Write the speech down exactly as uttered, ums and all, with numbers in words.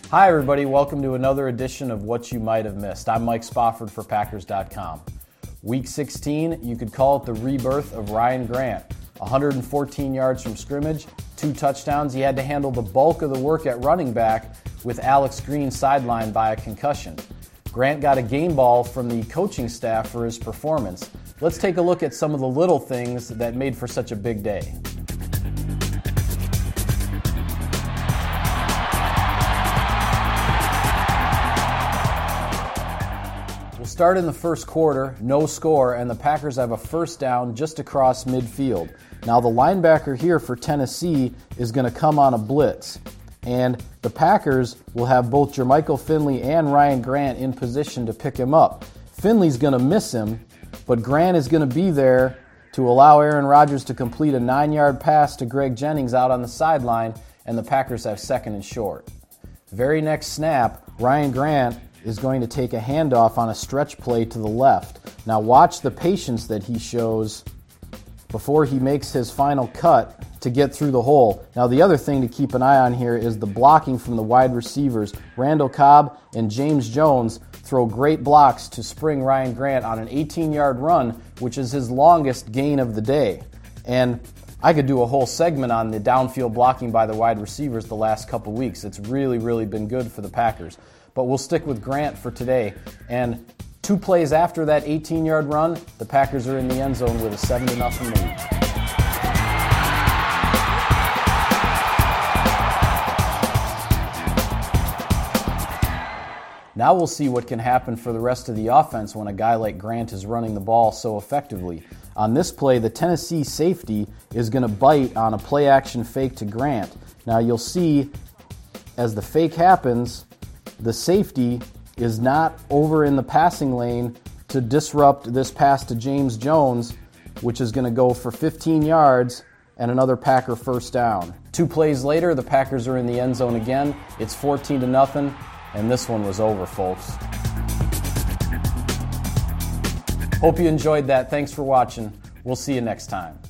Hi everybody, welcome to another edition of What You Might Have Missed. I'm Mike Spofford for Packers dot com. Week sixteen, you could call it the rebirth of Ryan Grant. one hundred fourteen yards from scrimmage, two touchdowns. He had to handle the bulk of the work at running back with Alex Green sidelined by a concussion. Grant got a game ball from the coaching staff for his performance. Let's take a look at some of the little things that made for such a big day. We'll start in the first quarter, no score, and the Packers have a first down just across midfield. Now the linebacker here for Tennessee is going to come on a blitz, and the Packers will have both Jermichael Finley and Ryan Grant in position to pick him up. Finley's going to miss him, but Grant is going to be there to allow Aaron Rodgers to complete a nine-yard pass to Greg Jennings out on the sideline, and the Packers have second and short. Very next snap, Ryan Grant is going to take a handoff on a stretch play to the left. Now watch the patience that he shows before he makes his final cut to get through the hole. Now the other thing to keep an eye on here is the blocking from the wide receivers. Randall Cobb and James Jones throw great blocks to spring Ryan Grant on an eighteen-yard run, which is his longest gain of the day. And I could do a whole segment on the downfield blocking by the wide receivers the last couple weeks. It's really, really been good for the Packers. But we'll stick with Grant for today. And two plays after that eighteen-yard run, the Packers are in the end zone with a seven to nothing lead. Now we'll see what can happen for the rest of the offense when a guy like Grant is running the ball so effectively. On this play, the Tennessee safety is going to bite on a play-action fake to Grant. Now you'll see as the fake happens, the safety is not over in the passing lane to disrupt this pass to James Jones, which is going to go for fifteen yards and another Packer first down. Two plays later, the Packers are in the end zone again. It's fourteen to nothing, and this one was over, folks. Hope you enjoyed that. Thanks for watching. We'll see you next time.